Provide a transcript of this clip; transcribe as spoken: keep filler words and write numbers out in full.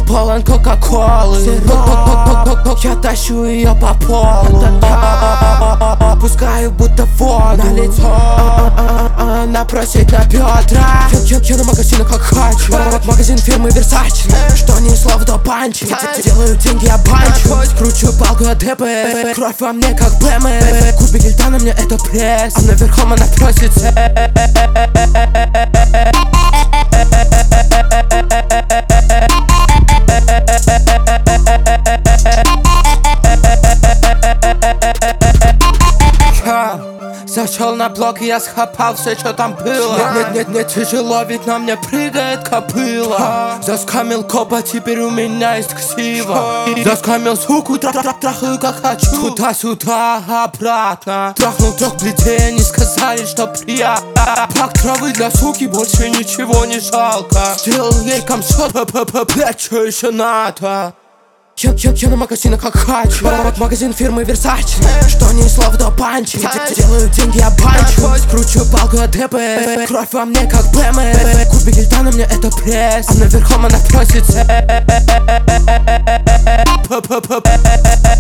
полон кока-колы. Я тащу ее по полу, пускаю будто воду на лицо. Она просит на бедра. Я, я, я на магазин как хочу. Магазин фирмы Versace, что ни слов до панчи. Делаю деньги, я банчу. Кручу палку от ДП. Кровь во мне как БМ. Кубик льда на мне это пресс, а наверхом она просится. Зашел на блок, и я схапал все, что там было. Нет, нет, нет, нет, тяжело, ведь на мне прыгает копыла. Заскамил копа, теперь у меня есть ксива. Заскамил суку, трах, трах, трахаю как хочу. Туда-сюда, обратно. Трахнул трех плетей, они сказали, что приятно. Пак травы для суки, больше ничего не жалко. Сделал ей комсот, п-п-п, блядь, что еще надо? Я, я, я на магазинах как хочу. Магазин фирмы Versace, что ни слов до панчи. Делаю деньги, я банчу. Кручу палку от ДП. Кровь во мне как БМ. Кубик льда на мне это пресс, а наверхом она просится.